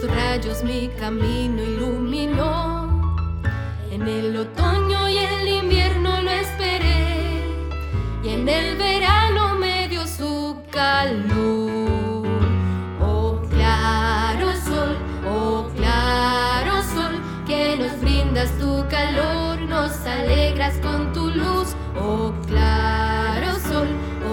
rayos mi camino iluminó. En el otoño y el invierno lo esperé, y en el verano me dio su calor. Oh claro sol, que nos brindas tu calor, nos alegras con tu luz. Oh claro sol,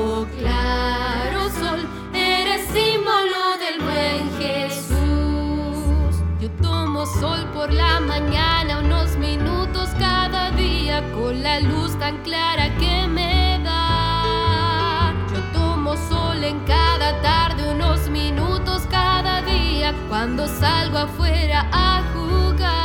eres símbolo del buen Jesús. Yo tomo sol por la mañana, unos minutos cada día, con la luz tan clara que me da. Yo tomo sol en cada tarde, unos minutos cada día, cuando salgo afuera a jugar.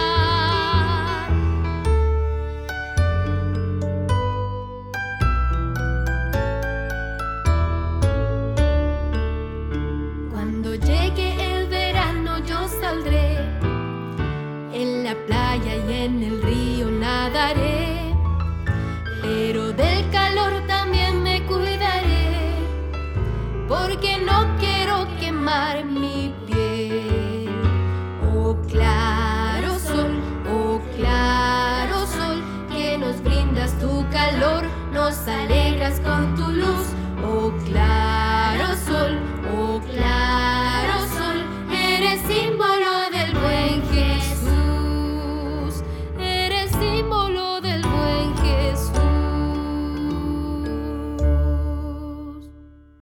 Cuando llegue el verano yo saldré, en la playa y en el río nadaré, pero del calor también me cuidaré, porque no quiero quemar mi